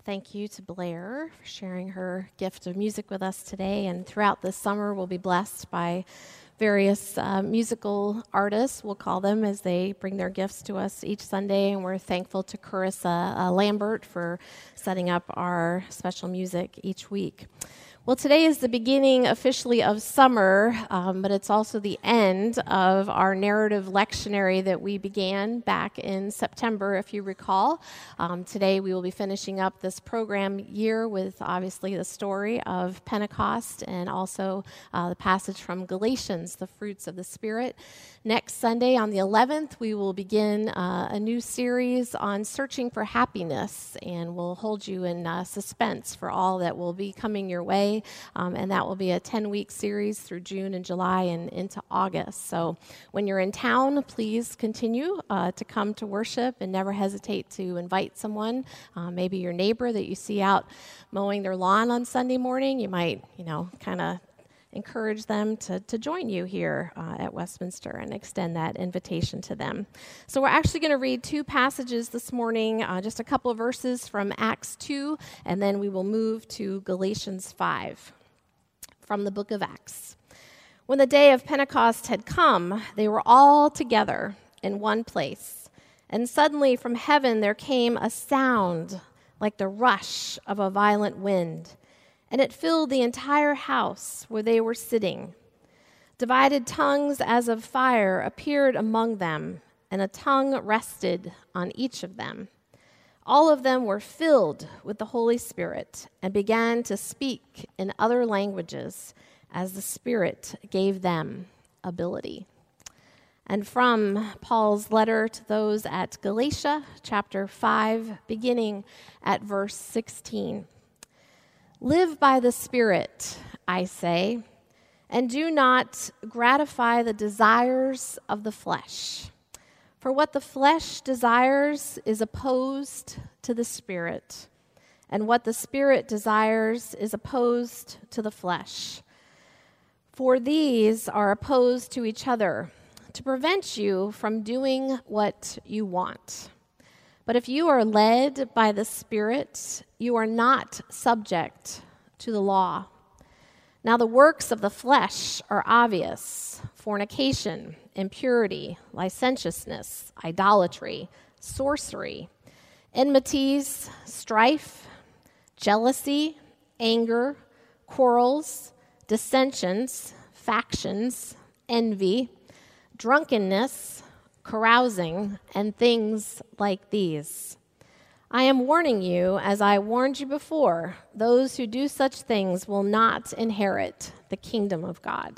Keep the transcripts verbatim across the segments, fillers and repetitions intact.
Thank you to Blair for sharing her gift of music with us today. And throughout this summer, we'll be blessed by various uh, musical artists, we'll call them, as they bring their gifts to us each Sunday. And we're thankful to Carissa uh, Lambert for setting up our special music each week. Well, today is the beginning officially of summer, um, but it's also the end of our narrative lectionary that we began back in September, if you recall. Um, today we will be finishing up this program year with obviously the story of Pentecost and also uh, the passage from Galatians, the fruits of the Spirit. Next Sunday on the eleventh, we will begin uh, a new series on searching for happiness, and we'll hold you in uh, suspense for all that will be coming your way. Um, and that will be a ten-week series through June and July and into August. So when you're in town, please continue uh, to come to worship and never hesitate to invite someone, uh, maybe your neighbor that you see out mowing their lawn on Sunday morning. You might, you know, kind of encourage them to, to join you here uh, at Westminster and extend that invitation to them. So we're actually going to read two passages this morning, uh, just a couple of verses from Acts two, and then we will move to Galatians five from the book of Acts. When the day of Pentecost had come, they were all together in one place, and suddenly from heaven there came a sound like the rush of a violent wind, and it filled the entire house where they were sitting. Divided tongues as of fire appeared among them, and a tongue rested on each of them. All of them were filled with the Holy Spirit and began to speak in other languages as the Spirit gave them ability. And from Paul's letter to those at Galatia, chapter five, beginning at verse sixteen. Live by the Spirit, I say, and do not gratify the desires of the flesh. For what the flesh desires is opposed to the Spirit, and what the Spirit desires is opposed to the flesh. For these are opposed to each other, to prevent you from doing what you want. But if you are led by the Spirit, you are not subject to the law. Now the works of the flesh are obvious: fornication, impurity, licentiousness, idolatry, sorcery, enmities, strife, jealousy, anger, quarrels, dissensions, factions, envy, drunkenness, carousing, and things like these. I am warning you, as I warned you before, those who do such things will not inherit the kingdom of God.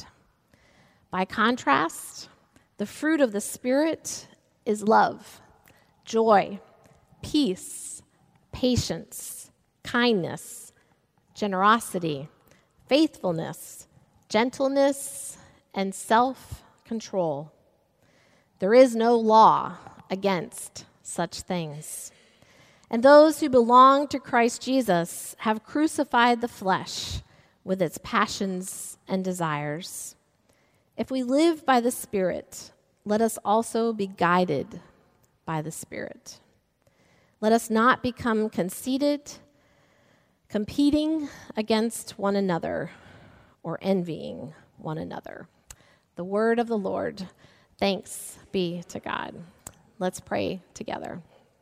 By contrast, the fruit of the Spirit is love, joy, peace, patience, kindness, generosity, faithfulness, gentleness, and self-control. There is no law against such things. And those who belong to Christ Jesus have crucified the flesh with its passions and desires. If we live by the Spirit, let us also be guided by the Spirit. Let us not become conceited, competing against one another, or envying one another. The word of the Lord. Thanks be to God. Let's pray together.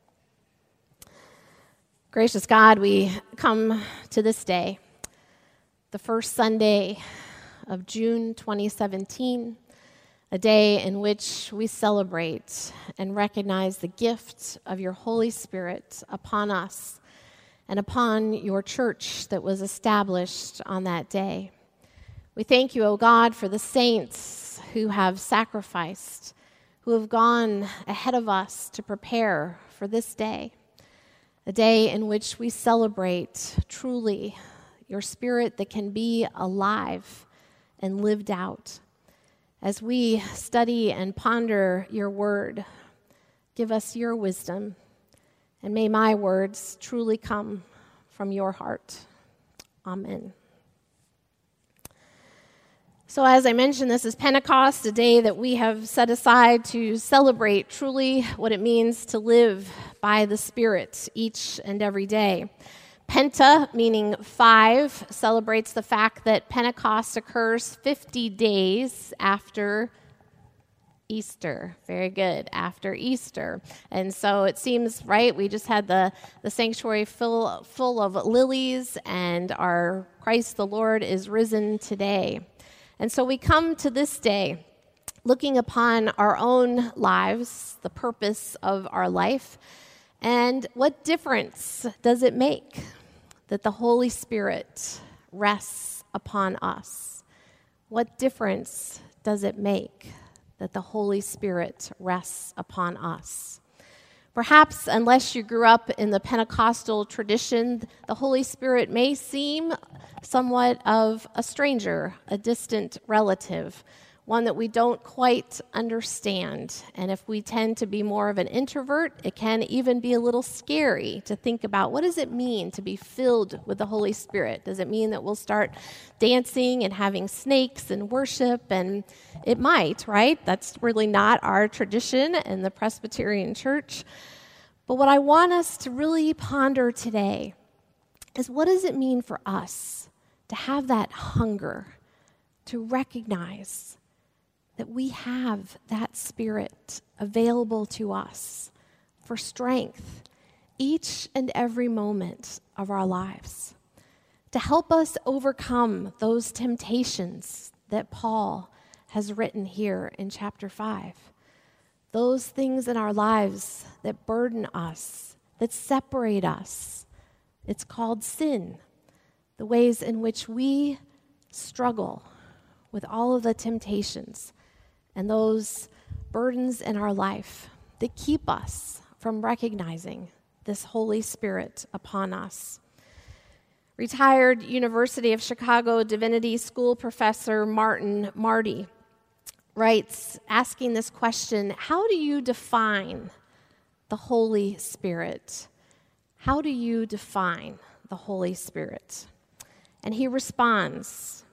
Gracious God, we come to this day, the first Sunday of June twenty seventeen, a day in which we celebrate and recognize the gift of your Holy Spirit upon us and upon your church that was established on that day. We thank you, O God, for the saints who have sacrificed, who have gone ahead of us to prepare for this day, a day in which we celebrate truly your Spirit that can be alive and lived out. As we study and ponder your word, give us your wisdom, and may my words truly come from your heart. Amen. So as I mentioned, this is Pentecost, a day that we have set aside to celebrate truly what it means to live by the Spirit each and every day. Penta, meaning five, celebrates the fact that Pentecost occurs fifty days after Easter. Very good, after Easter. And so it seems, right, we just had the, the sanctuary full, full of lilies, and our Christ the Lord is risen today. And so we come to this day looking upon our own lives, the purpose of our life, and what difference does it make that the Holy Spirit rests upon us? What difference does it make that the Holy Spirit rests upon us? Perhaps, unless you grew up in the Pentecostal tradition, the Holy Spirit may seem somewhat of a stranger, a distant relative, one that we don't quite understand. And if we tend to be more of an introvert, it can even be a little scary to think about, what does it mean to be filled with the Holy Spirit? Does it mean that we'll start dancing and having snakes and worship? And it might, right? That's really not our tradition in the Presbyterian Church. But what I want us to really ponder today is, what does it mean for us to have that hunger, to recognize that we have that Spirit available to us for strength each and every moment of our lives, to help us overcome those temptations that Paul has written here in chapter five, those things in our lives that burden us, that separate us. It's called sin, the ways in which we struggle with all of the temptations and those burdens in our life that keep us from recognizing this Holy Spirit upon us. Retired University of Chicago Divinity School professor Martin Marty writes, asking this question, how do you define the Holy Spirit? How do you define the Holy Spirit? And he responds,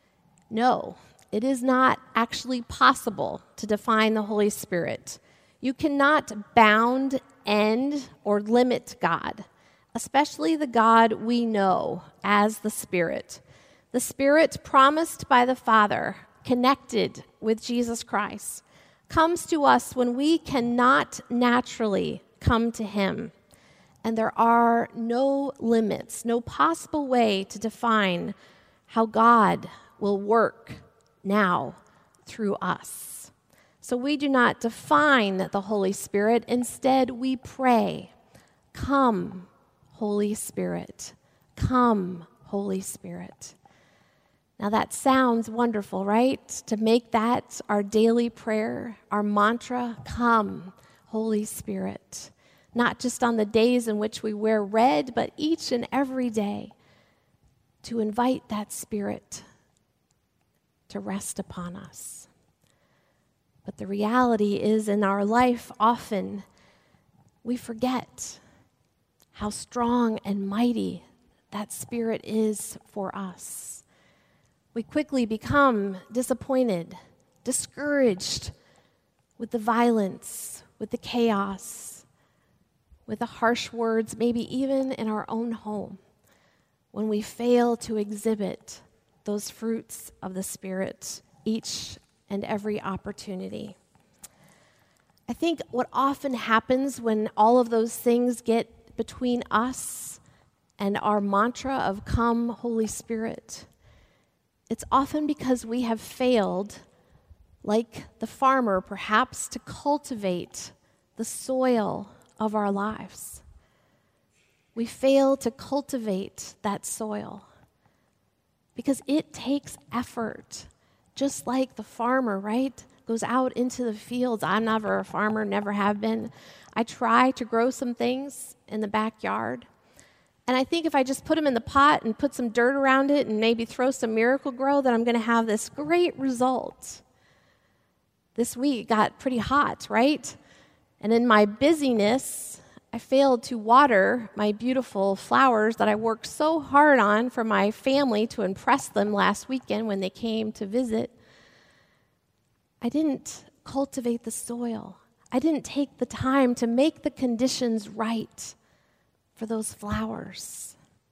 no, it is not actually possible to define the Holy Spirit. You cannot bound, end, or limit God, especially the God we know as the Spirit. The Spirit promised by the Father, connected with Jesus Christ, comes to us when we cannot naturally come to him. And there are no limits, no possible way to define how God will work now through us. So we do not define the Holy Spirit. Instead, we pray, come, Holy Spirit. Come, Holy Spirit. Now that sounds wonderful, right? To make that our daily prayer, our mantra, come, Holy Spirit. Not just on the days in which we wear red, but each and every day to invite that Spirit to rest upon us. But the reality is, in our life, often we forget how strong and mighty that Spirit is for us. We quickly become disappointed, discouraged with the violence, with the chaos, with the harsh words, maybe even in our own home, when we fail to exhibit those fruits of the Spirit each and every opportunity. I think what often happens when all of those things get between us and our mantra of come, Holy Spirit, it's often because we have failed, like the farmer perhaps, to cultivate the soil of our lives. We fail to cultivate that soil because it takes effort, just like the farmer, right? Goes out into the fields. I'm never a farmer, never have been. I try to grow some things in the backyard. And I think if I just put them in the pot and put some dirt around it and maybe throw some Miracle-Gro, that I'm going to have this great result. This week got pretty hot, right? And in my busyness, I failed to water my beautiful flowers that I worked so hard on for my family to impress them last weekend when they came to visit. I didn't cultivate the soil. I didn't take the time to make the conditions right for those flowers.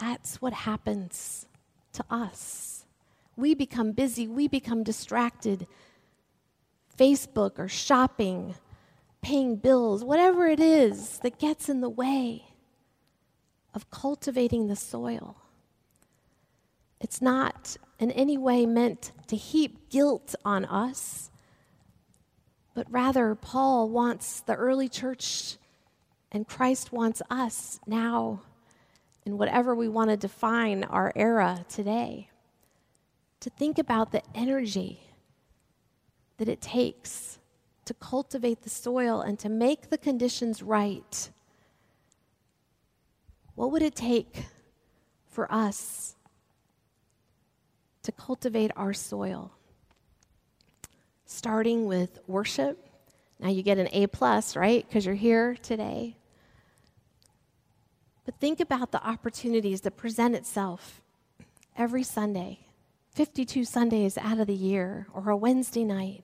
That's what happens to us. We become busy, we become distracted. Facebook or shopping, paying bills, whatever it is that gets in the way of cultivating the soil. It's not in any way meant to heap guilt on us, but rather Paul wants the early church and Christ wants us now, in whatever we want to define our era today, to think about the energy that it takes to cultivate the soil and to make the conditions right. What would it take for us to cultivate our soil? Starting with worship. Now you get an A plus, right? Because you're here today. But think about the opportunities that present itself every Sunday, fifty-two Sundays out of the year, or a Wednesday night.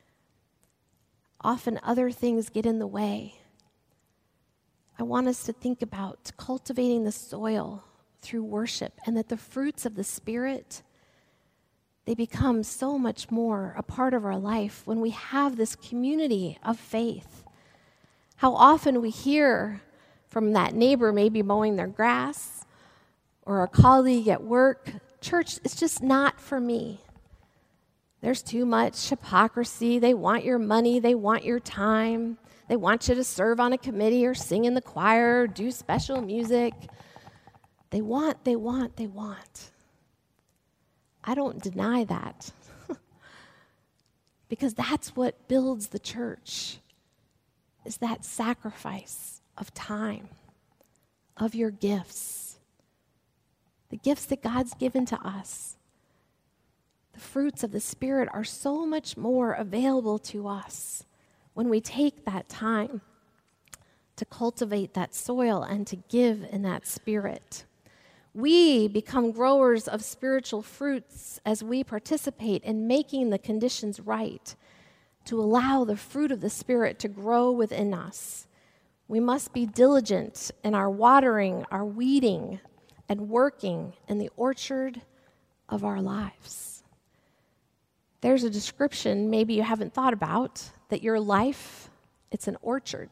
Often other things get in the way. I want us to think about cultivating the soil through worship, and that the fruits of the Spirit, they become so much more a part of our life when we have this community of faith. How often we hear from that neighbor maybe mowing their grass, or a colleague at work, church is just not for me. There's too much hypocrisy. They want your money. They want your time. They want you to serve on a committee or sing in the choir or do special music. They want, they want, they want. I don't deny that. Because that's what builds the church, is that sacrifice of time, of your gifts, the gifts that God's given to us. The fruits of the Spirit are so much more available to us when we take that time to cultivate that soil and to give in that Spirit. We become growers of spiritual fruits as we participate in making the conditions right to allow the fruit of the Spirit to grow within us. We must be diligent in our watering, our weeding, and working in the orchard of our lives. There's a description maybe you haven't thought about, that your life, it's an orchard.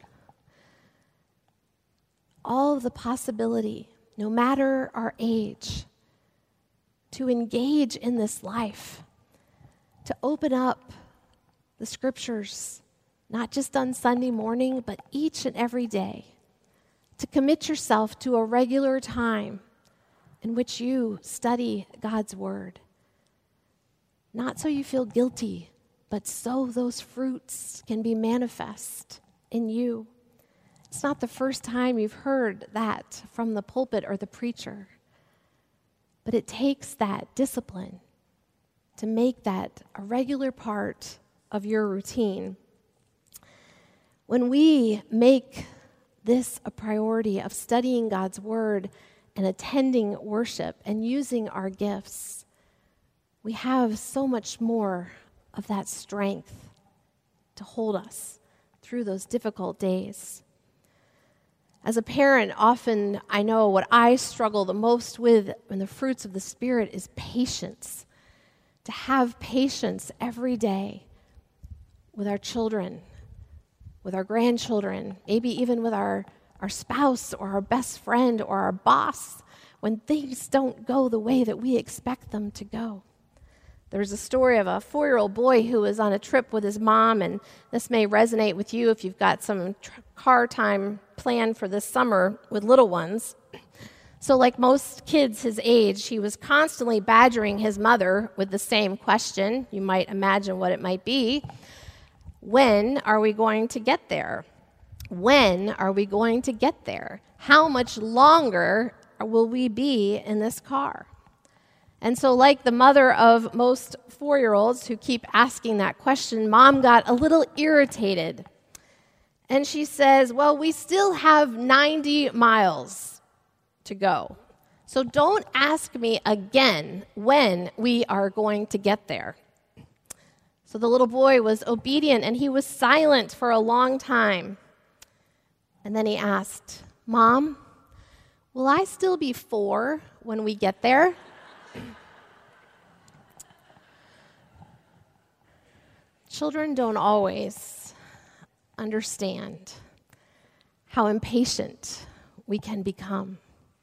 All of the possibility, no matter our age, to engage in this life, to open up the scriptures, not just on Sunday morning, but each and every day, to commit yourself to a regular time in which you study God's word. Not so you feel guilty, but so those fruits can be manifest in you. It's not the first time you've heard that from the pulpit or the preacher, but it takes that discipline to make that a regular part of your routine. When we make this a priority of studying God's word and attending worship and using our gifts, we have so much more of that strength to hold us through those difficult days. As a parent, often I know what I struggle the most with in the fruits of the Spirit is patience. To have patience every day with our children, with our grandchildren, maybe even with our, our spouse or our best friend or our boss, when things don't go the way that we expect them to go. There's a story of a four-year-old boy who was on a trip with his mom, and this may resonate with you if you've got some tr- car time planned for this summer with little ones. So like most kids his age, he was constantly badgering his mother with the same question. You might imagine what it might be. When are we going to get there? When are we going to get there? How much longer will we be in this car? And so like the mother of most four-year-olds who keep asking that question, Mom got a little irritated. And she says, well, we still have ninety miles to go. So don't ask me again when we are going to get there. So the little boy was obedient, and he was silent for a long time. And then he asked, Mom, Will I still be four when we get there? Children don't always understand how impatient we can become.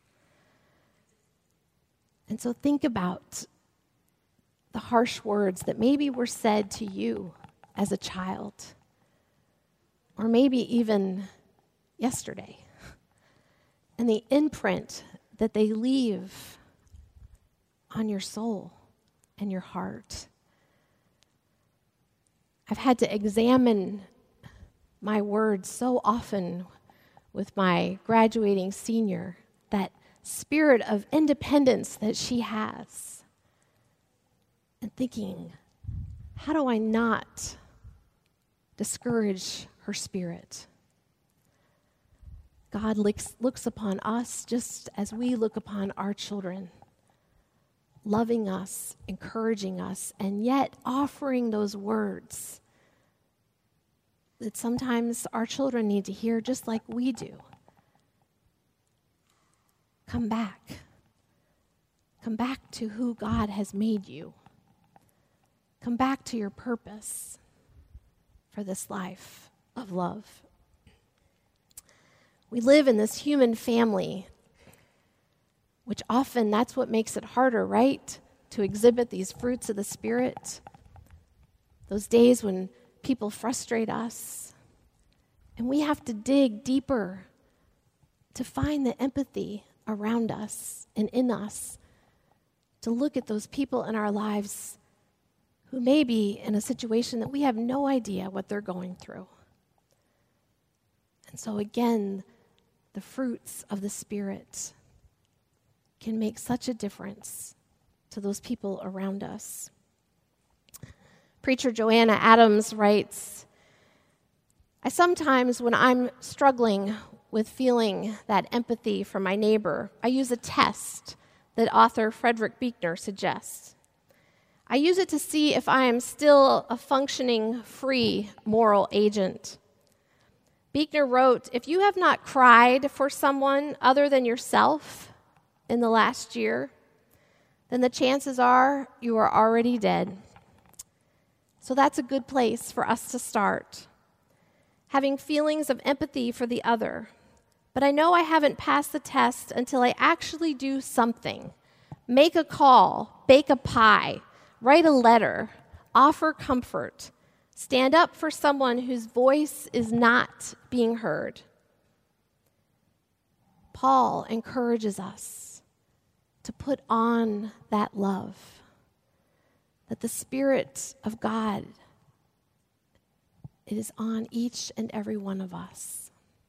And so think about the harsh words that maybe were said to you as a child, or maybe even yesterday, and the imprint that they leave on your soul and your heart. I've had to examine my words so often with my graduating senior, that spirit of independence that she has, and thinking, how do I not discourage her spirit? God looks, looks upon us just as we look upon our children, loving us, encouraging us, and yet offering those words that sometimes our children need to hear just like we do. Come back. Come back to who God has made you. Come back to your purpose for this life of love. We live in this human family, which often that's what makes it harder, right? To exhibit these fruits of the Spirit. Those days when people frustrate us, and we have to dig deeper to find the empathy around us and in us, to look at those people in our lives who may be in a situation that we have no idea what they're going through. And so again, the fruits of the Spirit can make such a difference to those people around us. Preacher Joanna Adams writes, I sometimes, when I'm struggling with feeling that empathy for my neighbor, I use a test that author Frederick Buechner suggests. I use it to see if I am still a functioning, free, moral agent. Buechner wrote, if you have not cried for someone other than yourself in the last year, then the chances are you are already dead. So that's a good place for us to start. Having feelings of empathy for the other. But I know I haven't passed the test until I actually do something. Make a call, bake a pie, write a letter, offer comfort, stand up for someone whose voice is not being heard. Paul encourages us to put on that love, that the Spirit of God is on each and every one of us.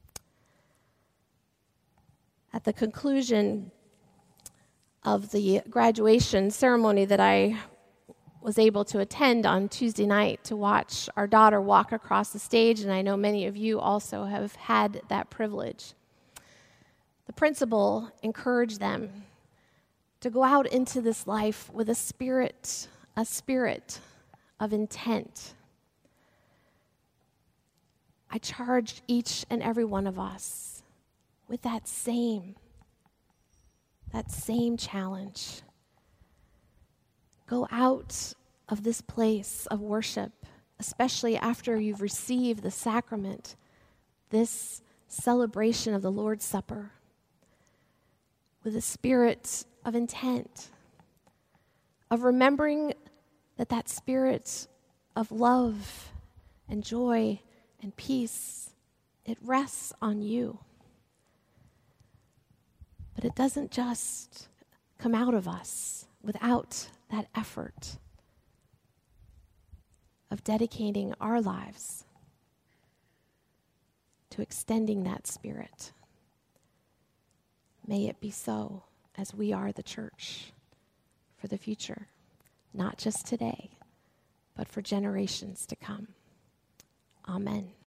At the conclusion of the graduation ceremony that I was able to attend on Tuesday night to watch our daughter walk across the stage, and I know many of you also have had that privilege, the principal encouraged them to go out into this life with a spirit a spirit of intent. I charge each and every one of us with that same, that same challenge. Go out of this place of worship, especially after you've received the sacrament, this celebration of the Lord's Supper, with a spirit of intent, of remembering that that spirit of love and joy and peace, it rests on you. But it doesn't just come out of us without that effort of dedicating our lives to extending that spirit. May it be so as we are the church for the future, not just today, but for generations to come. Amen.